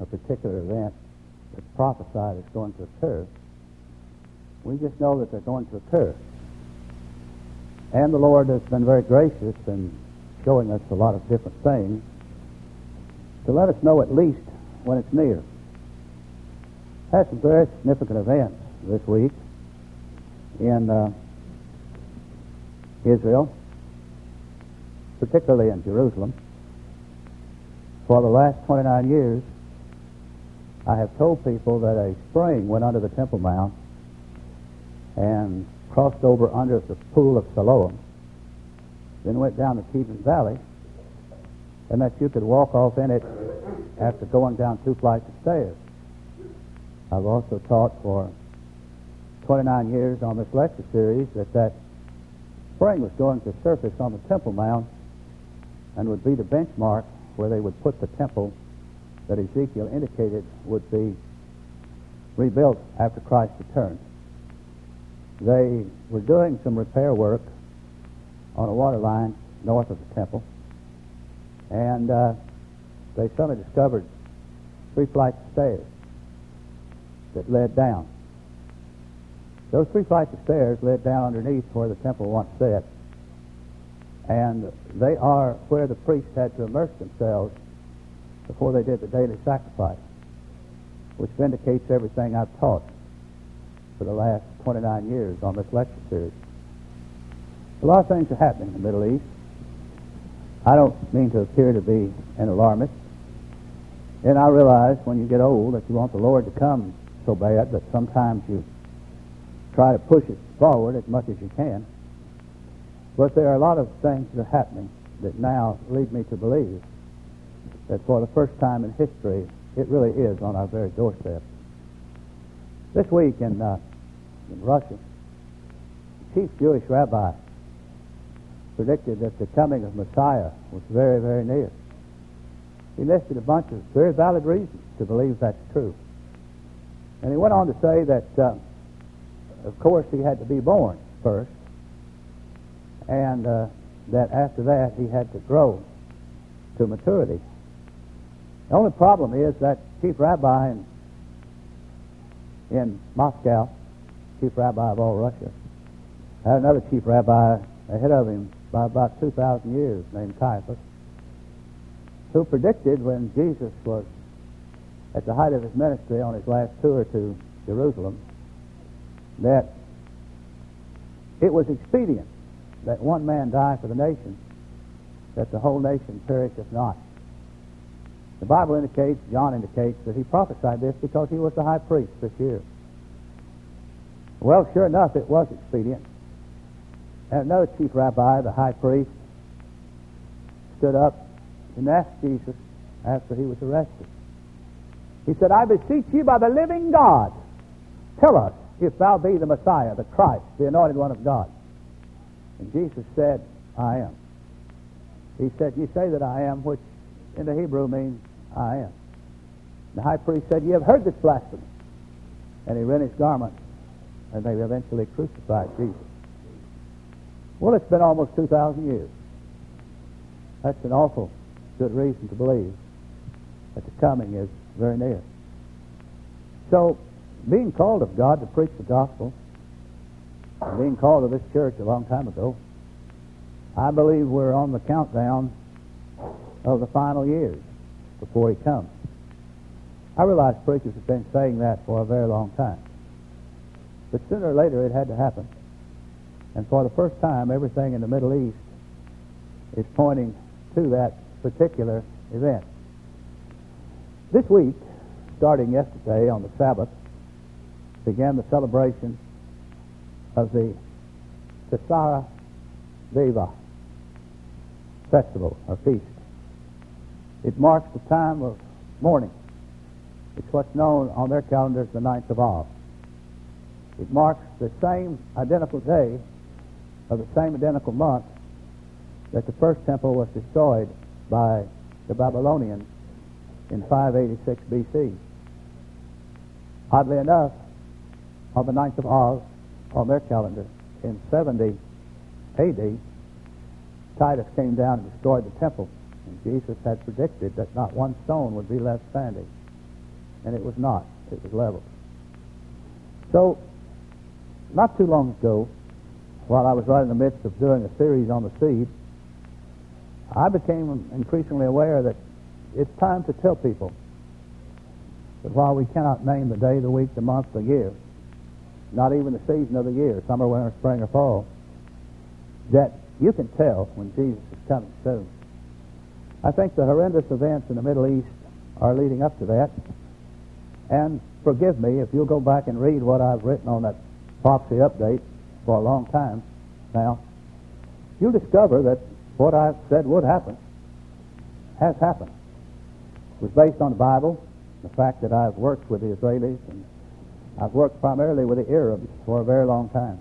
a particular event that's prophesied is going to occur. We just know that they're going to occur. And the Lord has been very gracious in showing us a lot of different things to let us know at least when it's near. Had some very significant events this week in Israel, particularly in Jerusalem. For the last 29 years, I have told people that a spring went under the Temple Mount and crossed over under the pool of Siloam, then went down the Kidron Valley, and that you could walk off in it after going down 2 flights of stairs. I've also taught for 29 years on this lecture series that spring was going to surface on the Temple Mount and would be the benchmark where they would put the temple that Ezekiel indicated would be rebuilt after Christ returned. They were doing some repair work on a water line north of the temple, and they suddenly discovered 3 flights of stairs that led down. Those 3 flights of stairs led down underneath where the temple once sat, and they are where the priests had to immerse themselves before they did the daily sacrifice, which vindicates everything I've taught for the last 29 years on this lecture series. A lot of things are happening in the Middle East. I don't mean to appear to be an alarmist, and I realize when you get old that you want the Lord to come so bad that sometimes you try to push it forward as much as you can. But there are a lot of things that are happening that now lead me to believe that for the first time in history, it really is on our very doorstep. This week in Russia, the chief Jewish rabbi predicted that the coming of Messiah was very, very near. He listed a bunch of very valid reasons to believe that's true. And he went on to say that, of course, he had to be born first, and that after that he had to grow to maturity. The only problem is that chief rabbi in Moscow, chief rabbi of all Russia, had another chief rabbi ahead of him by about 2,000 years named Caiaphas, who predicted when Jesus was at the height of his ministry on his last tour to Jerusalem that it was expedient that one man die for the nation, that the whole nation perisheth not. The Bible indicates, John indicates, that he prophesied this because he was the high priest this year. Well, sure enough, it was expedient. And another chief rabbi, the high priest, stood up and asked Jesus after he was arrested. He said, "I beseech you by the living God, tell us if thou be the Messiah, the Christ, the anointed one of God." And Jesus said, "I am." He said, "You say that I am," which in the Hebrew means "I am." The high priest said, "You have heard this blasphemy." And he rent his garment, and they eventually crucified Jesus. Well, it's been almost 2,000 years. That's an awful good reason to believe that the coming is very near. So, being called of God to preach the gospel, and being called to this church a long time ago, I believe we're on the countdown of the final years before he comes. I realize preachers have been saying that for a very long time. But sooner or later it had to happen. And for the first time, everything in the Middle East is pointing to that particular event. This week, starting yesterday on the Sabbath, began the celebration of the Tisara B'Av festival, or feast. It marks the time of mourning. It's what's known on their calendar as the 9th of Av. It marks the same identical day of the same identical month that the first temple was destroyed by the Babylonians in 586 BC. Oddly enough, on the 9th of Av, on their calendar, in 70 AD, Titus came down and destroyed the temple, and Jesus had predicted that not one stone would be left standing. and it was not. It was level. So, not too long ago, while I was right in the midst of doing a series on the seed, I became increasingly aware that it's time to tell people that while we cannot name the day, the week, the month, the year, not even the season of the year, summer, winter, spring, or fall, that you can tell when Jesus is coming soon. I think the horrendous events in the Middle East are leading up to that. And forgive me if you'll go back and read what I've written on that prophecy update for a long time now, you'll discover that what I've said would happen has happened. It was based on the Bible, the fact that I've worked with the Israelis, and I've worked primarily with the Arabs for a very long time.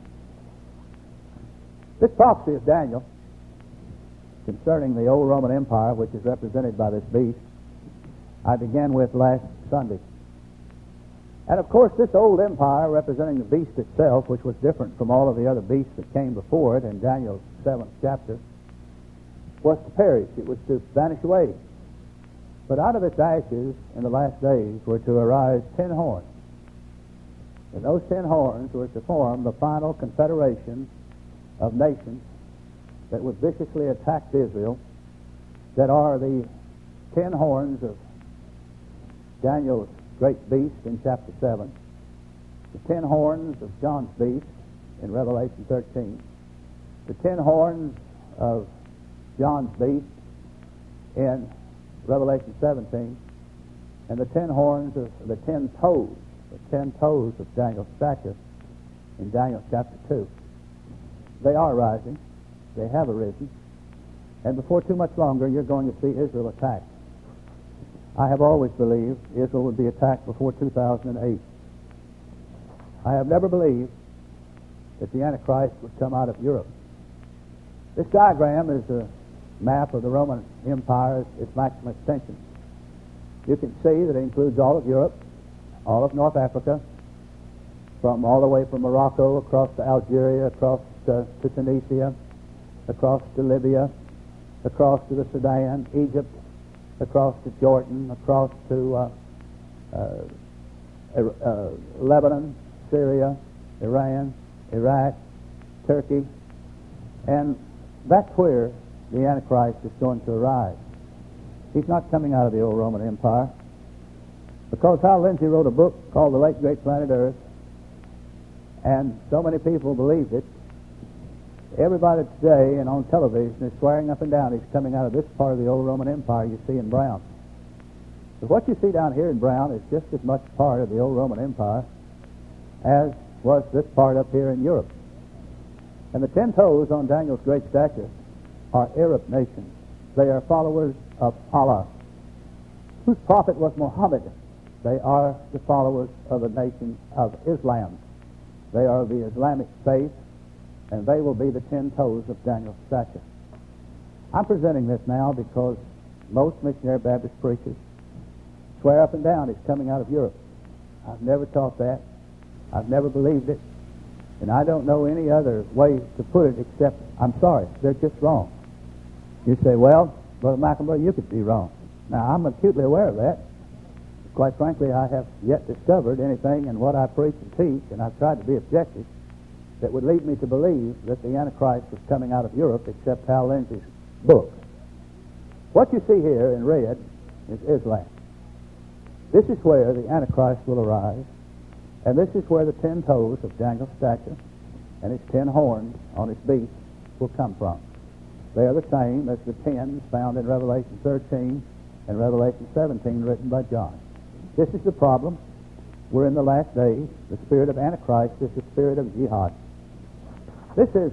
This prophecy of Daniel concerning the old Roman Empire, which is represented by this beast, I began with last Sunday. And of course, this old empire representing the beast itself, which was different from all of the other beasts that came before it in Daniel's 7th chapter, was to perish. It was to vanish away. But out of its ashes in the last days were to arise 10 horns. And those 10 horns were to form the final confederation of nations that would viciously attack Israel, that are the 10 horns of Daniel's great beast in chapter 7, the 10 horns of John's beast in Revelation 13, the 10 horns of John's beast in Revelation 17, and the 10 horns of the 10 toes of Daniel's statue in Daniel chapter 2. They are rising. They have arisen. And before too much longer, you're going to see Israel attacked. I have always believed Israel would be attacked before 2008. I have never believed that the Antichrist would come out of Europe. This diagram is a map of the Roman Empire, its maximum extension. You can see that it includes all of Europe, all of North Africa, from all the way from Morocco across to Algeria, across to Tunisia, across to Libya, across to the Sudan, Egypt, across to Jordan, across to Lebanon, Syria, Iran, Iraq, Turkey, and that's where the Antichrist is going to arise. He's not coming out of the old Roman Empire, because Hal Lindsey wrote a book called The Late Great Planet Earth, and so many people believed it. Everybody today and on television is swearing up and down he's coming out of this part of the old Roman Empire you see in brown. But what you see down here in brown is just as much part of the old Roman Empire as was this part up here in Europe. And the 10 toes on Daniel's great statue are Arab nations. They are followers of Allah, whose prophet was Muhammad. They are the followers of the nation of Islam. They are the Islamic faith, and they will be the 10 toes of Daniel's statue. I'm presenting this now because most missionary Baptist preachers swear up and down he's coming out of Europe. I've never taught that. I've never believed it. And I don't know any other way to put it except, I'm sorry, they're just wrong. You say, well, Brother McElmurray, you could be wrong. Now, I'm acutely aware of that. Quite frankly, I have yet discovered anything in what I preach and teach, and I've tried to be objective, that would lead me to believe that the Antichrist was coming out of Europe, except Hal Lindsey's book. What you see here in red is Islam. This is where the Antichrist will arise, and this is where the 10 toes of Daniel's statue and his 10 horns on his beast will come from. They are the same as the 10 found in Revelation 13 and Revelation 17 written by John. This is the problem. We're in the last days. The spirit of Antichrist is the spirit of jihad. This is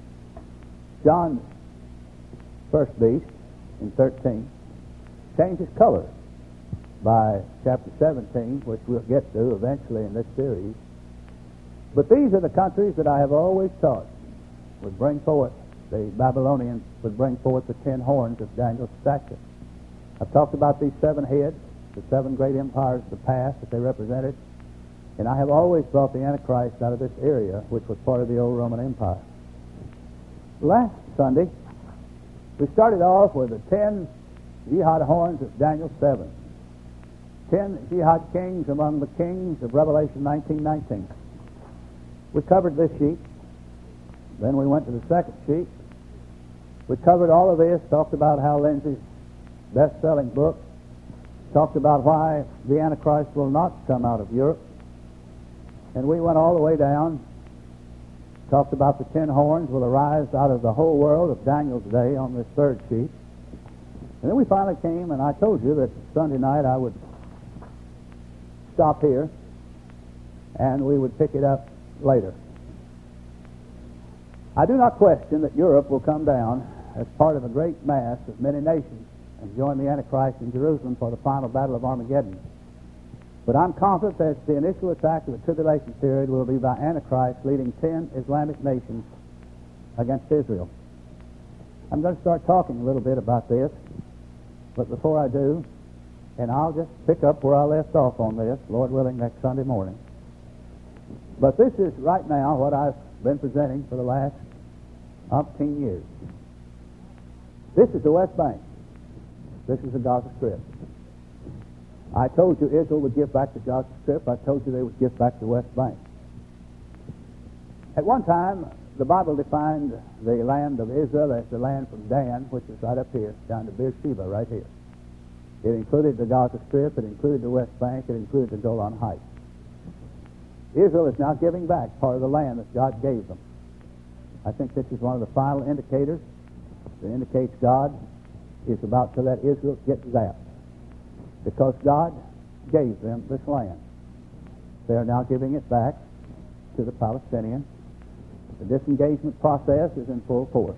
John's first beast in 13. Changes color by chapter 17, which we'll get to eventually in this series. But these are the countries that I have always taught would bring forth, the Babylonians would bring forth the 10 horns of Daniel's statue. I've talked about these 7 heads, the 7 great empires of the past that they represented, and I have always brought the Antichrist out of this area, which was part of the old Roman Empire. Last Sunday, we started off with the 10 jihad horns of Daniel 7. 10 jihad kings among the kings of Revelation 19:19. We covered this sheet. Then we went to the second sheet. We covered all of this, talked about how Lindsay's best-selling book, talked about why the Antichrist will not come out of Europe. And we went all the way down, talked about the 10 horns will arise out of the whole world of Daniel's day on this third sheet. And then we finally came, and I told you that Sunday night I would stop here, and we would pick it up later. I do not question that Europe will come down as part of a great mass of many nations and join the Antichrist in Jerusalem for the final battle of Armageddon. But I'm confident that the initial attack of the tribulation period will be by Antichrist leading 10 Islamic nations against Israel. I'm going to start talking a little bit about this, but before I do, and I'll just pick up where I left off on this, Lord willing, next Sunday morning. But this is right now what I've been presenting for the last 18 years. This is the West Bank. This is the Gaza Strip. I told you Israel would give back the Gaza Strip. I told you they would give back the West Bank. At one time, the Bible defined the land of Israel as the land from Dan, which is right up here, down to Beersheba, right here. It included the Gaza Strip, it included the West Bank, it included the Golan Heights. Israel is now giving back part of the land that God gave them. I think this is one of the final indicators that indicates God is about to let Israel get zapped, because God gave them this land. They are now giving it back to the Palestinians. The disengagement process is in full force.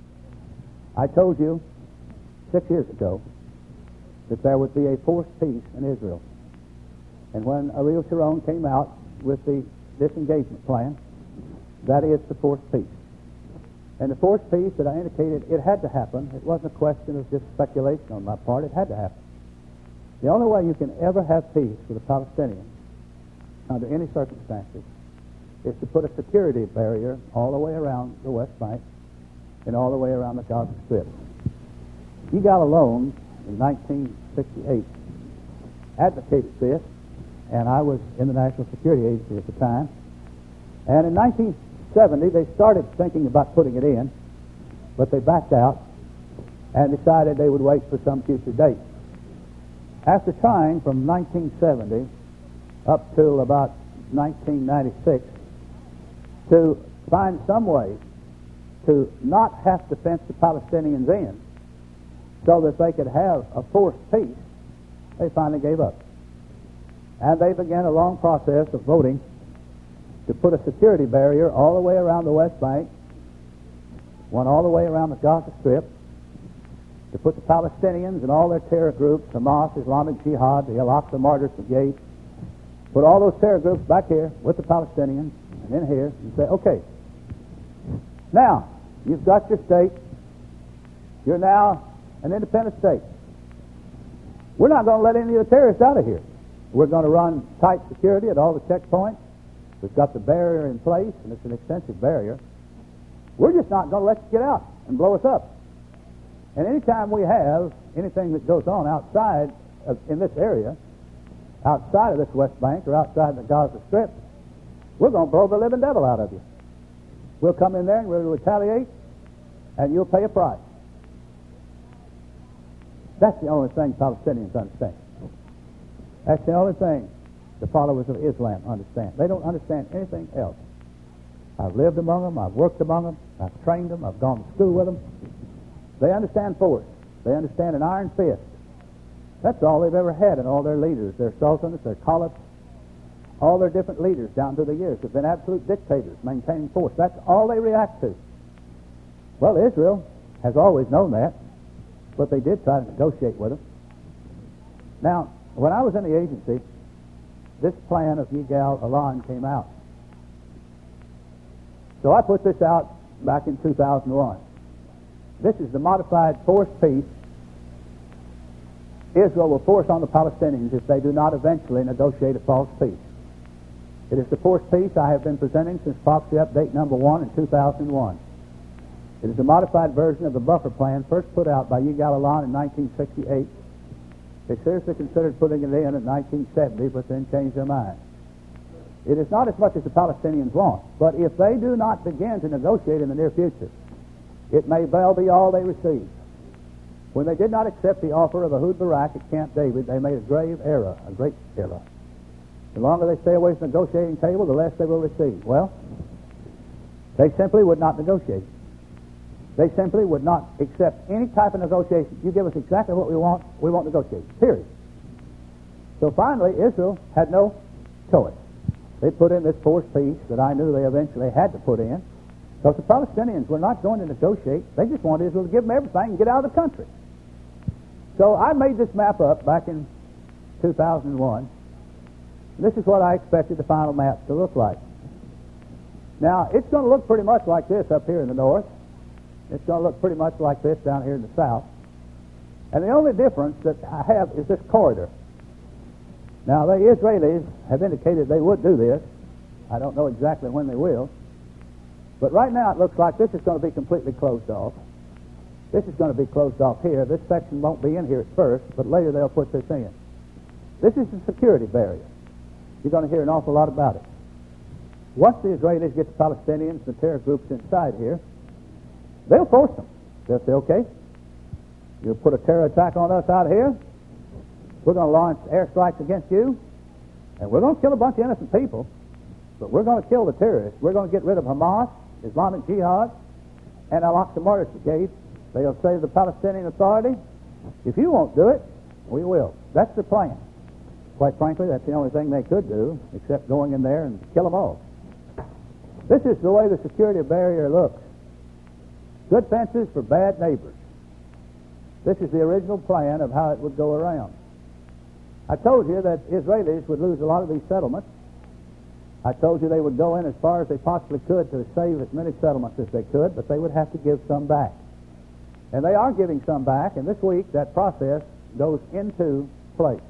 I told you 6 years ago that there would be a forced peace in Israel. And when Ariel Sharon came out with the disengagement plan, that is the forced peace. And the forced peace that I indicated, it had to happen. It wasn't a question of just speculation on my part. It had to happen. The only way you can ever have peace with the Palestinians, under any circumstances, is to put a security barrier all the way around the West Bank and all the way around the Gaza Strip. Yigal Allon, in 1968, advocated this, and I was in the National Security Agency at the time. And in 1970, they started thinking about putting it in, but they backed out and decided they would wait for some future date. After trying from 1970 up till about 1996 to find some way to not have to fence the Palestinians in so that they could have a forced peace, they finally gave up. And they began a long process of voting to put a security barrier all the way around the West Bank, one all the way around the Gaza Strip, to put the Palestinians and all their terror groups, Hamas, Islamic Jihad, the Al-Aqsa Martyrs Brigade, put all those terror groups back here with the Palestinians and in here and say, okay, now you've got your state, you're now an independent state. We're not going to let any of the terrorists out of here. We're going to run tight security at all the checkpoints. We've got the barrier in place, and it's an extensive barrier. We're just not going to let you get out and blow us up. And anytime we have anything that goes on outside in this area, outside of this West Bank or outside the Gaza Strip, we're going to blow the living devil out of you. We'll come in there and we'll retaliate, and you'll pay a price. That's the only thing Palestinians understand. That's the only thing the followers of Islam understand. They don't understand anything else. I've lived among them, I've worked among them, I've trained them, I've gone to school with them. They understand force. They understand an iron fist. That's all they've ever had in all their leaders, their sultans, their caliphs, all their different leaders down through the years have been absolute dictators, maintaining force. That's all they react to. Well, Israel has always known that, but they did try to negotiate with them. Now, when I was in the agency, this plan of Yigal Allon came out. So I put this out back in 2001. This is the modified forced peace Israel will force on the Palestinians if they do not eventually negotiate a false peace. It is the forced peace I have been presenting since Prophecy Update number 1 in 2001. It is a modified version of the buffer plan first put out by Yigal Allon in 1968 They seriously considered putting it in 1970, but then changed their mind. It is not as much as the Palestinians want, but if they do not begin to negotiate in the near future, it may well be all they receive. When they did not accept the offer of Ehud Barak at Camp David, they made a grave error, a great error. The longer they stay away from the negotiating table, the less they will receive. Well, they simply would not negotiate. They simply would not accept any type of negotiation. You give us exactly what we won't negotiate, period. So finally, Israel had no choice. They put in this forced peace that I knew they eventually had to put in, because the Palestinians were not going to negotiate. They just wanted Israel to give them everything and get out of the country. So I made this map up back in 2001. This is what I expected the final map to look like. Now, it's going to look pretty much like this up here in the north. It's going to look pretty much like this down here in the south. And the only difference that I have is this corridor. Now, the Israelis have indicated they would do this. I don't know exactly when they will. But right now it looks like this is going to be completely closed off. This is going to be closed off here. This section won't be in here at first, but later they'll put this in. This is the security barrier. You're going to hear an awful lot about it. Once the Israelis get the Palestinians, the terror groups inside here, they'll force them. They'll say, okay, you'll put a terror attack on us out here. We're going to launch airstrikes against you, and we're going to kill a bunch of innocent people, but we're going to kill the terrorists. We're going to get rid of Hamas, Islamic Jihad, and Al-Aqsa Martyrs Brigade. They'll say to the Palestinian Authority, if you won't do it, we will. That's the plan. Quite frankly, that's the only thing they could do, except going in there and kill them all. This is the way the security barrier looks. Good fences for bad neighbors. This is the original plan of how it would go around. I told you that Israelis would lose a lot of these settlements. I told you they would go in as far as they possibly could to save as many settlements as they could, but they would have to give some back. And they are giving some back, and this week that process goes into place.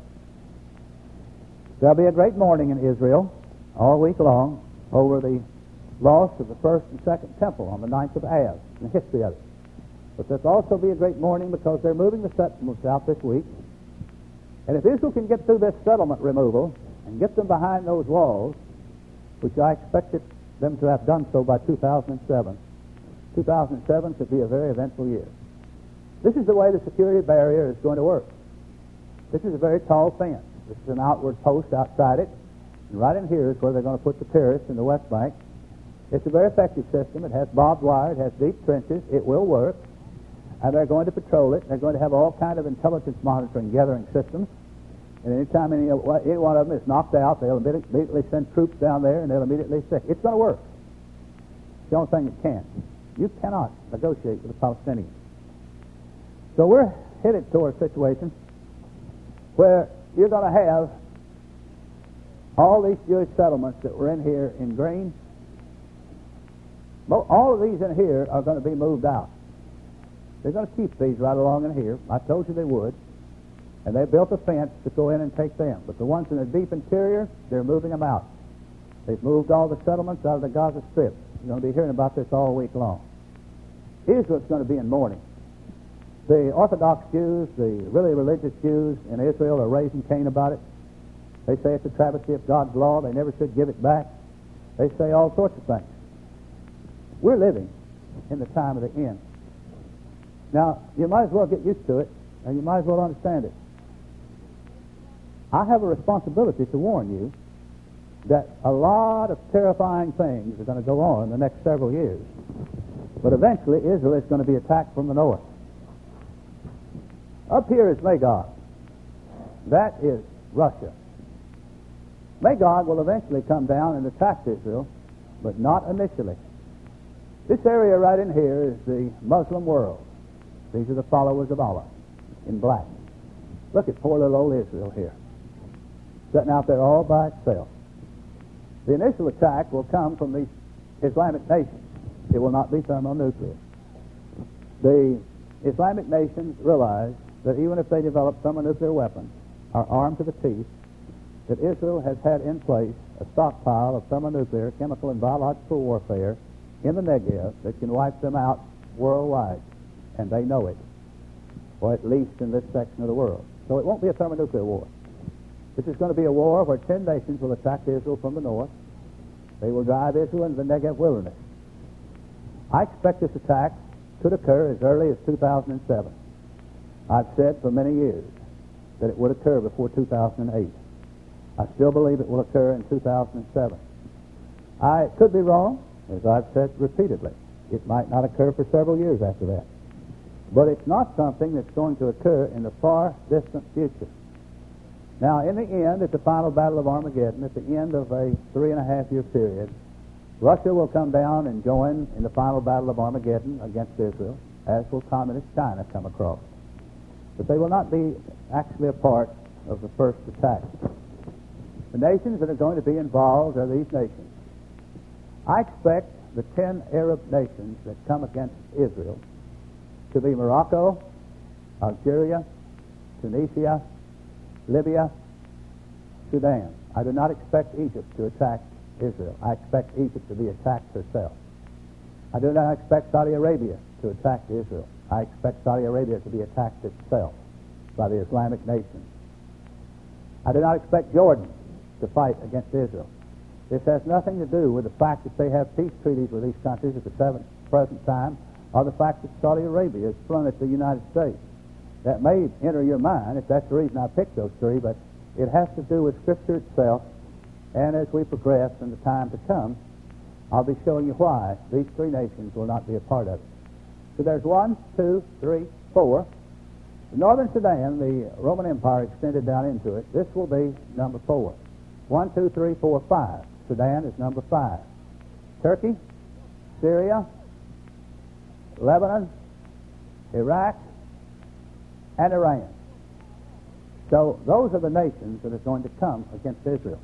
There'll be a great mourning in Israel all week long over the loss of the first and second temple on the 9th of Av, and the history of it. But there'll also be a great mourning because they're moving the settlements out this week. And if Israel can get through this settlement removal and get them behind those walls, which I expected them to have done so by 2007, 2007 could be a very eventful year. This is the way the security barrier is going to work. This is a very tall fence. This is an outward post outside it. And right in here is where they're going to put the terrorists in the West Bank. It's a very effective system. It has barbed wire. It has deep trenches. It will work. And they're going to patrol it. They're going to have all kind of intelligence monitoring gathering systems. And anytime any one of them is knocked out, they'll immediately send troops down there and they'll immediately stick. It's going to work. It's the only thing that can. You cannot negotiate with the Palestinians. So we're headed toward a situation where you're going to have all these Jewish settlements that were in here in green. All of these in here are going to be moved out. They're going to keep these right along in here. I told you they would. And they built a fence to go in and take them. But the ones in the deep interior, they're moving them out. They've moved all the settlements out of the Gaza Strip. You're going to be hearing about this all week long. Israel's going to be in mourning. The Orthodox Jews, the really religious Jews in Israel are raising Cain about it. They say it's a travesty of God's law. They never should give it back. They say all sorts of things. We're living in the time of the end. Now, you might as well get used to it, and you might as well understand it. I have a responsibility to warn you that a lot of terrifying things are going to go on in the next several years. But eventually, Israel is going to be attacked from the north. Up here is Magog. That is Russia. Magog will eventually come down and attack Israel, but not initially. This area right in here is the Muslim world. These are the followers of Allah in black. Look at poor little old Israel here, sitting out there all by itself. The initial attack will come from these Islamic nations. It will not be thermonuclear. The Islamic nations realize that even if they develop thermonuclear weapons, are armed to the teeth, that Israel has had in place a stockpile of thermonuclear, chemical, and biological warfare in the Negev that can wipe them out worldwide. And they know it, or at least in this section of the world. So it won't be a thermonuclear war. This is going to be a war where 10 nations will attack Israel from the north. They will drive Israel into the Negev wilderness. I expect this attack could occur as early as 2007. I've said for many years that it would occur before 2008. I still believe it will occur in 2007. I could be wrong, as I've said repeatedly. It might not occur for several years after that. But it's not something that's going to occur in the far distant future. Now, in the end, at the final battle of Armageddon, at the end of a 3.5-year period, Russia will come down and join in the final battle of Armageddon against Israel, as will communist China come across. But they will not be actually a part of the first attack. The nations that are going to be involved are these nations. I expect the 10 Arab nations that come against Israel to be Morocco, Algeria, Tunisia, Libya, Sudan. I do not expect Egypt to attack Israel. I expect Egypt to be attacked herself. I do not expect Saudi Arabia to attack Israel. I expect Saudi Arabia to be attacked itself by the Islamic nations. I do not expect Jordan to fight against Israel. This has nothing to do with the fact that they have peace treaties with these countries at the present time, or the fact that Saudi Arabia is front at the United States. That may enter your mind, if that's the reason I picked those three, but it has to do with Scripture itself, and as we progress in the time to come, I'll be showing you why these three nations will not be a part of it. So there's 1, 2, 3, 4. The northern Sudan, the Roman Empire extended down into it. This will be number 4. 1, 2, 3, 4, 5. Sudan is number 5. Turkey, Syria, Lebanon, Iraq, and Iran. So those are the nations that are going to come against Israel.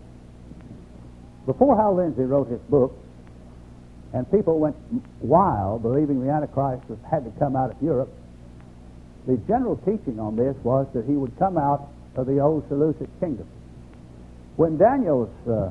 Before Hal Lindsey wrote his book, and people went wild believing the Antichrist had to come out of Europe, the general teaching on this was that he would come out of the old Seleucid kingdom. When Daniel's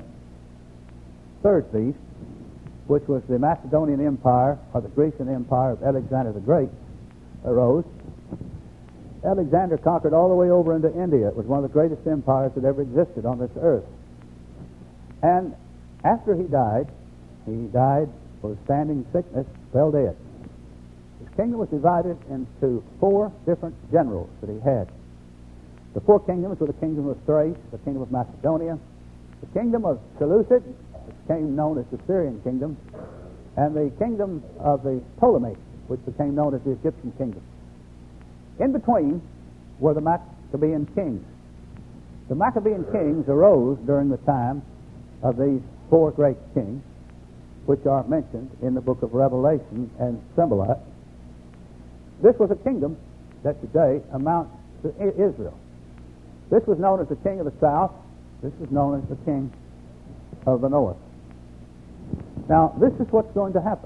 third beast, which was the Macedonian Empire, or the Grecian Empire of Alexander the Great, arose, Alexander conquered all the way over into India. It was one of the greatest empires that ever existed on this earth. And after he died for standing sickness, fell dead. His kingdom was divided into 4 different generals that he had. The 4 kingdoms were the kingdom of Thrace, the kingdom of Macedonia, the kingdom of Seleucid, which became known as the Syrian kingdom, and the kingdom of the Ptolemies, which became known as the Egyptian kingdom. In between were the Maccabean kings. The Maccabean kings arose during the time of these 4 great kings, which are mentioned in the book of Revelation and symbolized. This was a kingdom that today amounts to Israel. This was known as the king of the south. This is known as the king of the north. Now, this is what's going to happen.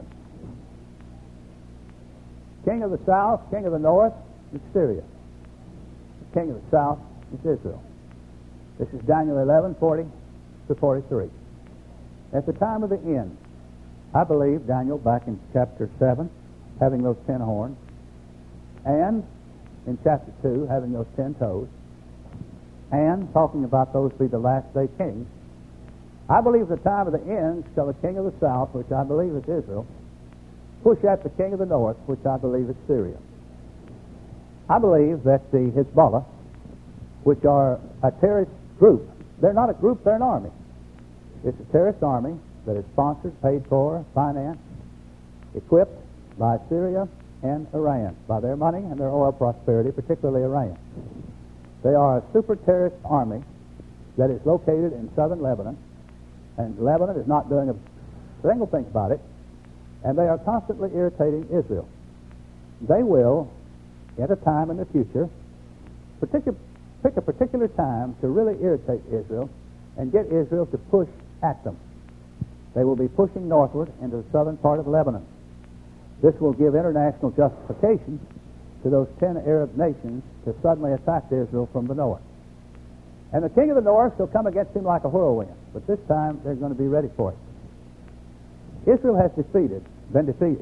King of the south, king of the north, is Syria. The king of the south is Israel. This is Daniel 11:40 to 43. At the time of the end, I believe Daniel, back in chapter 7, having those 10 horns, and in chapter 2, having those 10 toes, and talking about those be the last day kings, I believe the time of the end shall the king of the south, which I believe is Israel, push at the king of the north, which I believe is Syria. I believe that the Hezbollah, which are a terrorist group, they're not a group, they're an army. It's a terrorist army that is sponsored, paid for, financed, equipped by Syria and Iran, by their money and their oil prosperity, particularly Iran. They are a super terrorist army that is located in southern Lebanon, and Lebanon is not doing a single thing about it, and they are constantly irritating Israel. They will, at a time in the future, pick a particular time to really irritate Israel and get Israel to push at them. They will be pushing northward into the southern part of Lebanon. This will give international justification to those 10 Arab nations to suddenly attack Israel from the north. And the king of the north shall come against him like a whirlwind, but this time they're going to be ready for it. Israel has defeated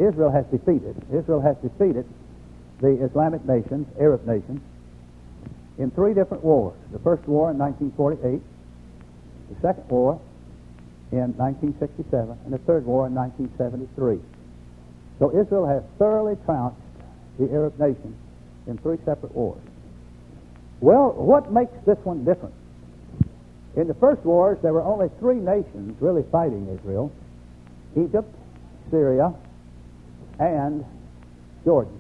the Islamic nations, Arab nations, in three different wars. The first war in 1948, the second war in 1967, and the third war in 1973. So Israel has thoroughly trounced the Arab nations in three separate wars. Well, what makes this one different? In the first wars, there were only three nations really fighting Israel: Egypt, Syria, and Jordan.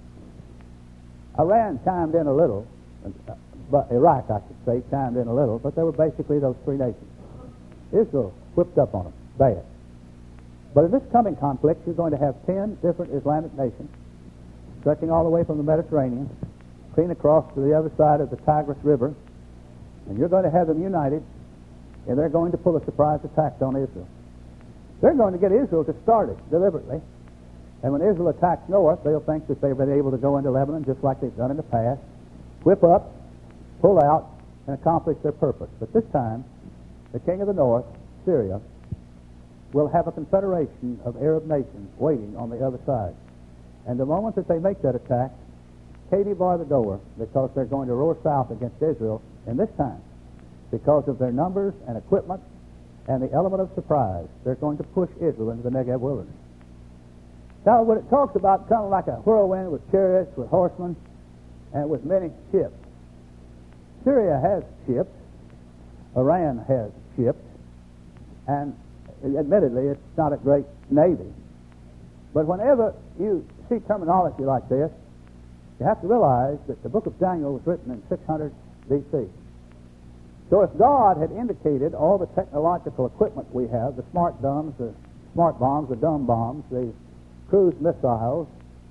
Iran chimed in a little, but Iraq, I should say, chimed in a little, but they were basically those three nations. Israel whipped up on them, bad. But in this coming conflict, you're going to have 10 different Islamic nations, stretching all the way from the Mediterranean, clean across to the other side of the Tigris River, and you're going to have them united, and they're going to pull a surprise attack on Israel. They're going to get Israel to start it deliberately, and when Israel attacks north, they'll think that they've been able to go into Lebanon just like they've done in the past, whip up, pull out, and accomplish their purpose. But this time, the king of the north, Syria, will have a confederation of Arab nations waiting on the other side. And the moment that they make that attack, Katie bar the door, because they're going to roar south against Israel, and this time, because of their numbers and equipment and the element of surprise, they're going to push Israel into the Negev wilderness. Now, when it talks about coming like a whirlwind with chariots, with horsemen, and with many ships, Syria has ships, Iran has ships, and admittedly, it's not a great navy. But whenever you see terminology like this, you have to realize that the book of Daniel was written in 600 B.C. So if God had indicated all the technological equipment we have, the smart bombs, the dumb bombs, the cruise missiles,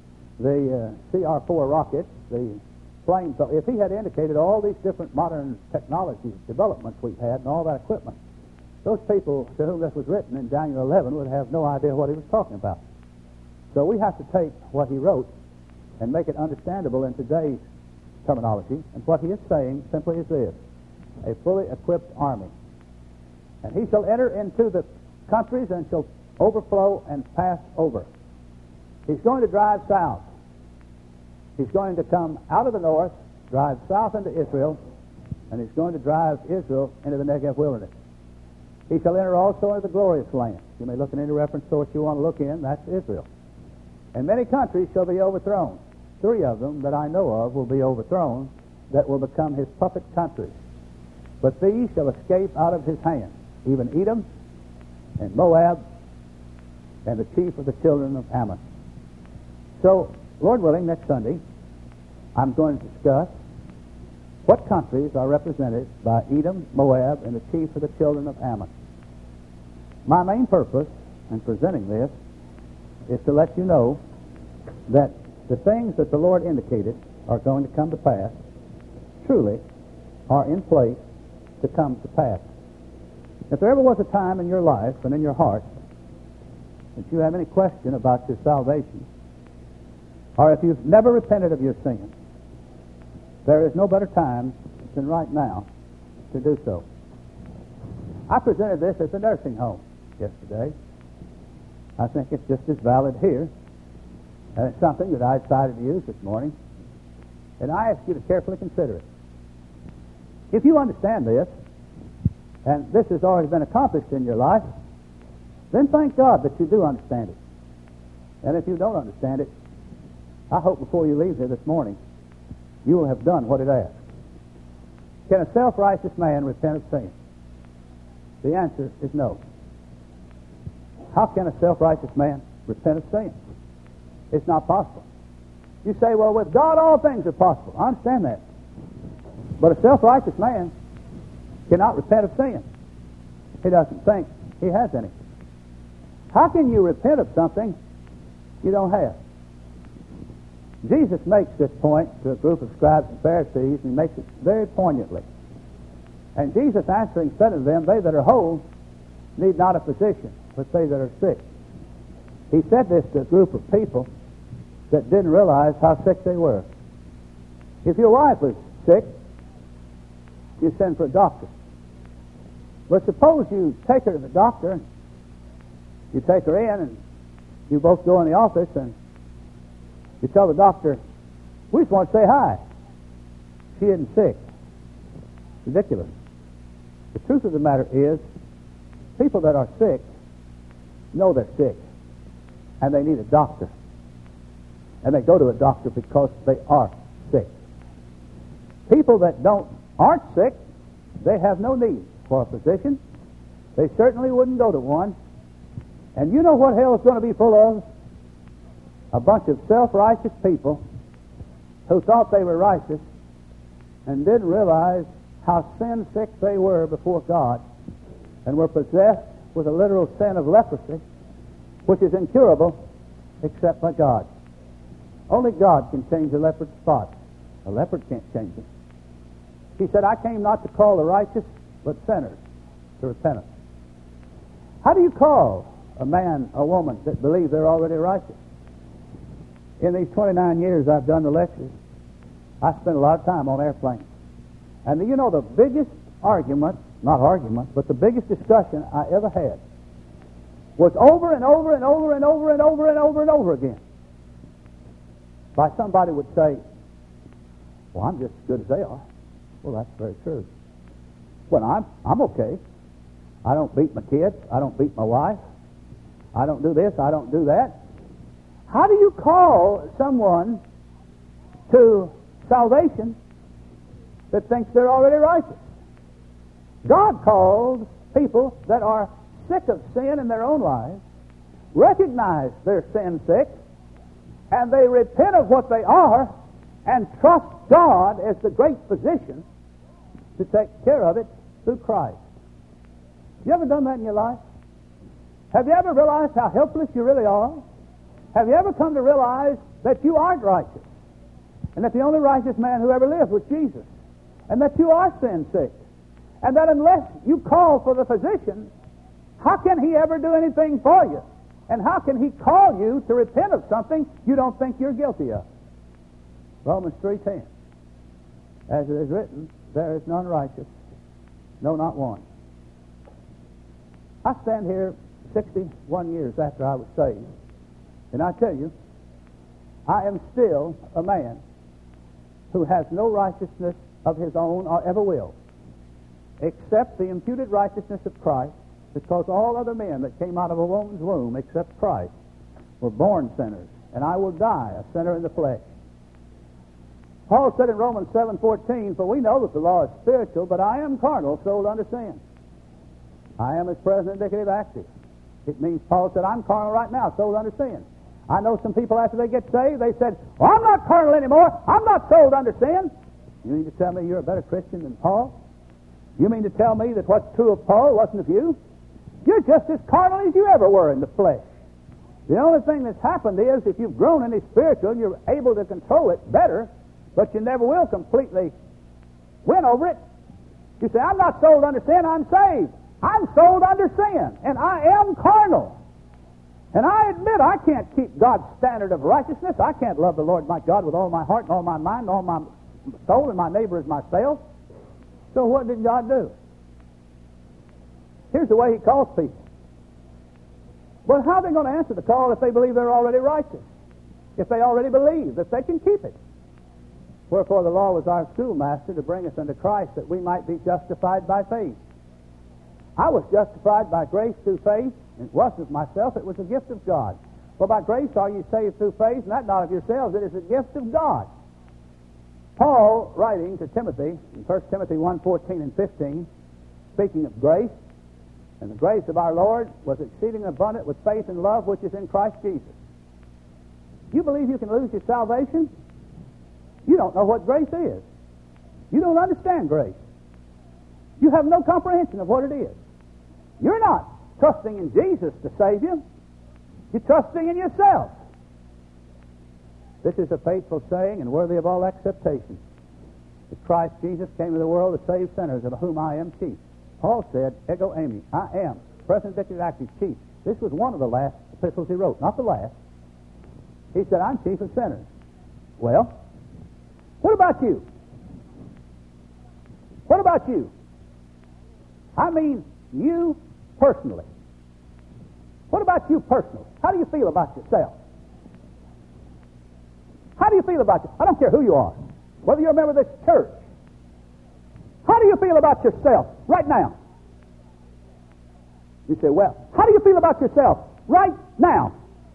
the CR-4 rockets, the planes, if he had indicated all these different modern technology developments we've had and all that equipment, those people to whom this was written in Daniel 11 would have no idea what he was talking about. So we have to take what he wrote and make it understandable in today's terminology. And what he is saying simply is this: a fully equipped army. And he shall enter into the countries and shall overflow and pass over. He's going to drive south. He's going to come out of the north, drive south into Israel, and he's going to drive Israel into the Negev wilderness. He shall enter also into the glorious land. You may look in any reference source you want to look in, that's Israel. And many countries shall be overthrown. 3 of them that I know of will be overthrown, that will become his puppet countries. But these shall escape out of his hand, even Edom and Moab and the chief of the children of Ammon. So, Lord willing, next Sunday, I'm going to discuss what countries are represented by Edom, Moab, and the chief of the children of Ammon. My main purpose in presenting this is to let you know that the things that the Lord indicated are going to come to pass truly are in place to come to pass. If there ever was a time in your life and in your heart that you have any question about your salvation, or if you've never repented of your sin, there is no better time than right now to do so. I presented this at the nursing home yesterday. I think it's just as valid here, and it's something that I decided to use this morning, and I ask you to carefully consider it. If you understand this, and this has already been accomplished in your life, then thank God that you do understand it. And if you don't understand it, I hope before you leave here this morning, you will have done what it asks. Can a self-righteous man repent of sin? The answer is no. How can a self-righteous man repent of sin? It's not possible. You say, well, with God all things are possible. I understand that. But a self-righteous man cannot repent of sin. He doesn't think he has any. How can you repent of something you don't have? Jesus makes this point to a group of scribes and Pharisees, and he makes it very poignantly. And Jesus answering said unto them, they that are whole need not a physician, but they that are sick. He said this to a group of people that didn't realize how sick they were. If your wife was sick, you send for a doctor. But suppose you take her to the doctor, and you take her in, and you both go in the office, and you tell the doctor, we just want to say hi. She isn't sick. Ridiculous. The truth of the matter is, people that are sick know they're sick, and they need a doctor. And they go to a doctor because they are sick. People that aren't sick, they have no need for a physician. They certainly wouldn't go to one. And you know what hell is going to be full of? A bunch of self-righteous people who thought they were righteous and didn't realize how sin-sick they were before God and were possessed with a literal sin of leprosy, which is incurable except by God. Only God can change a leopard's spot. A leopard can't change it. He said, I came not to call the righteous, but sinners to repentance. How do you call a man or woman that believes they're already righteous? In these 29 years I've done the lectures, I spent a lot of time on airplanes. And you know the biggest argument, not argument, but the biggest discussion I ever had was over and over and over and over and over and over and over again. By somebody would say, well, I'm just as good as they are. Well, that's very true. Well, I'm okay. I don't beat my kids. I don't beat my wife. I don't do this. I don't do that. How do you call someone to salvation that thinks they're already righteous? God called people that are sick of sin in their own lives, recognize they're sin sick, and they repent of what they are and trust God as the great physician to take care of it through Christ. You ever done that in your life? Have you ever realized how helpless you really are? Have you ever come to realize that you aren't righteous, and that the only righteous man who ever lived was Jesus, and that you are sin sick, and that unless you call for the physician, how can he ever do anything for you? And how can he call you to repent of something you don't think you're guilty of? Romans 3:10. As it is written, there is none righteous, no, not one. I stand here 61 years after I was saved, and I tell you, I am still a man who has no righteousness of his own or ever will, except the imputed righteousness of Christ, because all other men that came out of a woman's womb except Christ were born sinners, and I will die a sinner in the flesh. Paul said in Romans 7:14, for we know that the law is spiritual, but I am carnal, sold under sin. I am as present indicative active. It means Paul said, I'm carnal right now, sold under sin. I know some people after they get saved, they said, well, I'm not carnal anymore. I'm not sold under sin. You mean to tell me you're a better Christian than Paul? You mean to tell me that what's true of Paul wasn't of you? You're just as carnal as you ever were in the flesh. The only thing that's happened is if you've grown in the spiritual, you're able to control it better, but you never will completely win over it. You say, I'm not sold under sin, I'm saved. I'm sold under sin, and I am carnal. And I admit I can't keep God's standard of righteousness. I can't love the Lord my God with all my heart and all my mind and all my soul, and my neighbor as myself. So what did God do? Here's the way He calls people. But how are they going to answer the call if they believe they're already righteous? If they already believe that they can keep it? Wherefore the law was our schoolmaster to bring us unto Christ, that we might be justified by faith. I was justified by grace through faith. It wasn't of myself, it was a gift of God. For by grace are you saved through faith, and that not of yourselves, it is a gift of God. Paul, writing to Timothy, in 1 Timothy 1:14 and 15, speaking of grace, and the grace of our Lord was exceeding abundant with faith and love which is in Christ Jesus. You believe you can lose your salvation? You don't know what grace is. You don't understand grace. You have no comprehension of what it is. You're not trusting in Jesus to save you. You're trusting in yourself. This is a faithful saying and worthy of all acceptation, that Christ Jesus came to the world to save sinners, of whom I am chief. Paul said, ego eimi, I am, present indicative active, chief. This was one of the last epistles he wrote, not the last. He said, I'm chief of sinners. Well, what about you? What about you? I mean you personally. What about you personally? How do you feel about yourself? How do you feel about you? I don't care who you are. Whether you're a member of this church, how do you feel about yourself right now? You say, well, how do you feel about yourself right now?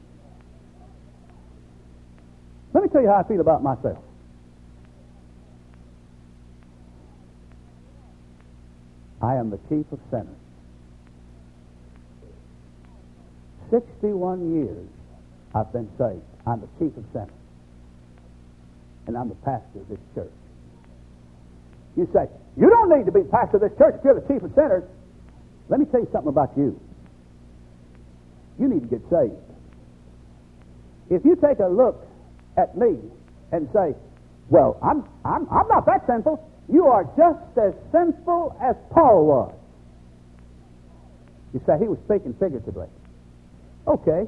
Let me tell you how I feel about myself. I am the chief of sinners. 61 years I've been saved. I'm the chief of sinners. And I'm the pastor of this church. You say, you don't need to be pastor of this church if you're the chief of sinners. Let me tell you something about you. You need to get saved. If you take a look at me and say, well, I'm not that sinful. You are just as sinful as Paul was. You say, he was speaking figuratively. Okay.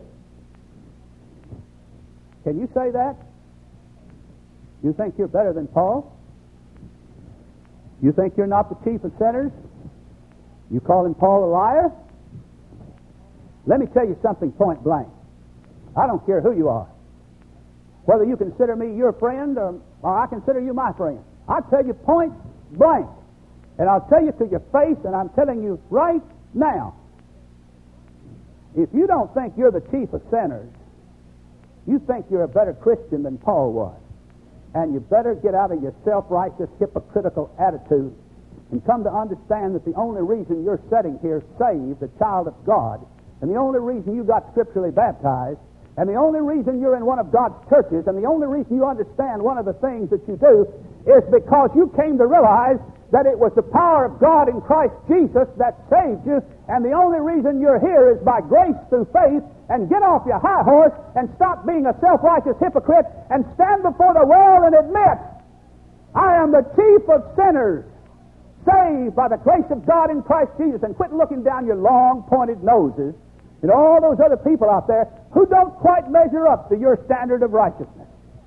Can you say that? You think you're better than Paul? You think you're not the chief of sinners? You calling Paul a liar? Let me tell you something point blank. I don't care who you are. Whether you consider me your friend or I consider you my friend. I tell you point blank. And I'll tell you to your face, and I'm telling you right now. If you don't think you're the chief of sinners, you think you're a better Christian than Paul was. And you better get out of your self-righteous, hypocritical attitude and come to understand that the only reason you're sitting here saved, a child of God, and the only reason you got scripturally baptized, and the only reason you're in one of God's churches, and the only reason you understand one of the things that you do is because you came to realize that it was the power of God in Christ Jesus that saved you, and the only reason you're here is by grace through faith. And get off your high horse and stop being a self-righteous hypocrite and stand before the world and admit, I am the chief of sinners, saved by the grace of God in Christ Jesus. And quit looking down your long pointed noses at all those other people out there who don't quite measure up to your standard of righteousness.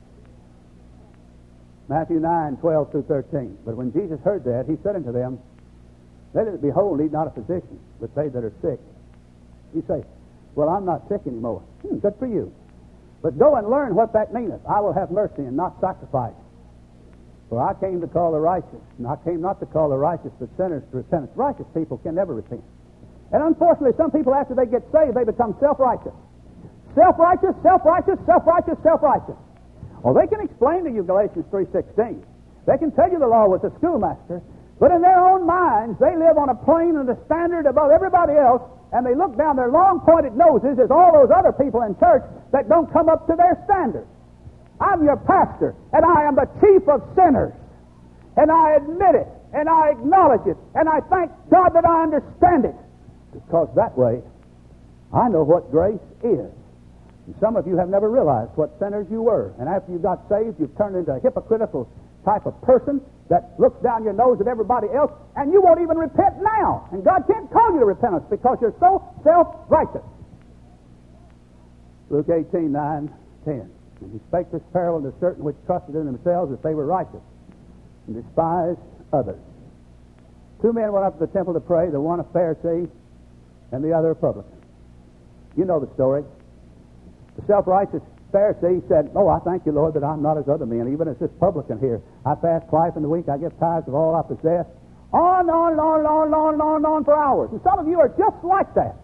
Matthew 9:12 through 13. But when Jesus heard that, he said unto them, they that be whole need not a physician, but they that are sick. You say, well, I'm not sick anymore. Good for you. But go and learn what that meaneth. I will have mercy and not sacrifice. For I came to call the righteous, and I came not to call the righteous, but sinners to repentance. Righteous people can never repent. And unfortunately, some people, after they get saved, they become self-righteous. Self-righteous, self-righteous, self-righteous, self-righteous. Well, they can explain to you Galatians 3:16. They can tell you the law was a schoolmaster, but in their own minds, they live on a plane and a standard above everybody else, and they look down their long-pointed noses at all those other people in church that don't come up to their standard. I'm your pastor, and I am the chief of sinners, and I admit it, and I acknowledge it, and I thank God that I understand it, because that way I know what grace is. And some of you have never realized what sinners you were, and after you got saved, you've turned into a hypocritical type of person that looks down your nose at everybody else, and you won't even repent now. And God can't call you to repentance because you're so self-righteous. Luke 18:9-10. And he spake this parable to certain which trusted in themselves that they were righteous, and despised others. 2 men went up to the temple to pray, the one a Pharisee and the other a publican. You know the story. The self-righteous Pharisee said, oh, I thank you, Lord, that I'm not as other men, even as this publican here. I fast twice in the week, I give tithes of all I possess. On and on and on and on and on and on and on for hours. And some of you are just like that.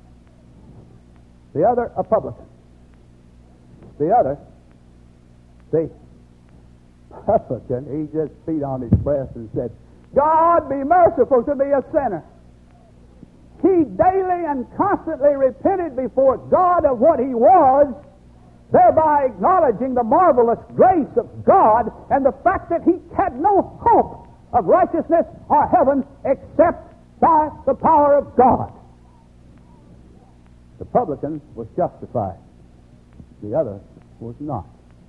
The other, a publican. The other, the publican, he just beat on his breast and said, God, be merciful to me, a sinner. He daily and constantly repented before God of what he was, thereby acknowledging the marvelous grace of God and the fact that he had no hope of righteousness or heaven except by the power of God. The publican was justified. The other was not.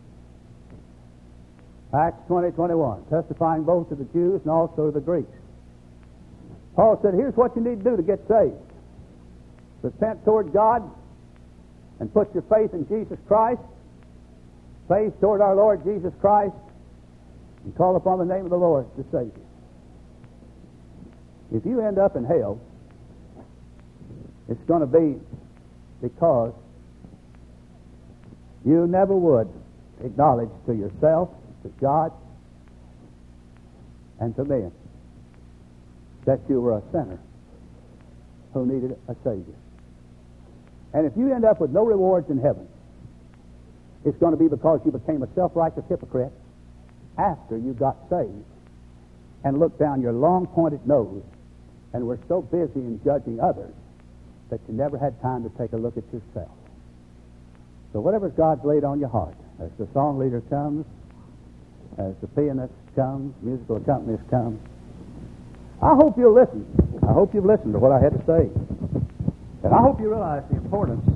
Acts 20:21, testifying both to the Jews and also to the Greeks. Paul said, here's what you need to do to get saved. Repent toward God and put your faith in Jesus Christ, faith toward our Lord Jesus Christ, and call upon the name of the Lord to save you. If you end up in hell, it's going to be because you never would acknowledge to yourself, to God, and to men that you were a sinner who needed a Savior. And if you end up with no rewards in heaven, it's going to be because you became a self-righteous hypocrite after you got saved and looked down your long-pointed nose and were so busy in judging others that you never had time to take a look at yourself. So whatever God's laid on your heart, as the song leader comes, as the pianist comes, musical accompanist comes, I hope you'll listen. I hope you've listened to what I had to say. And I hope you realize the importance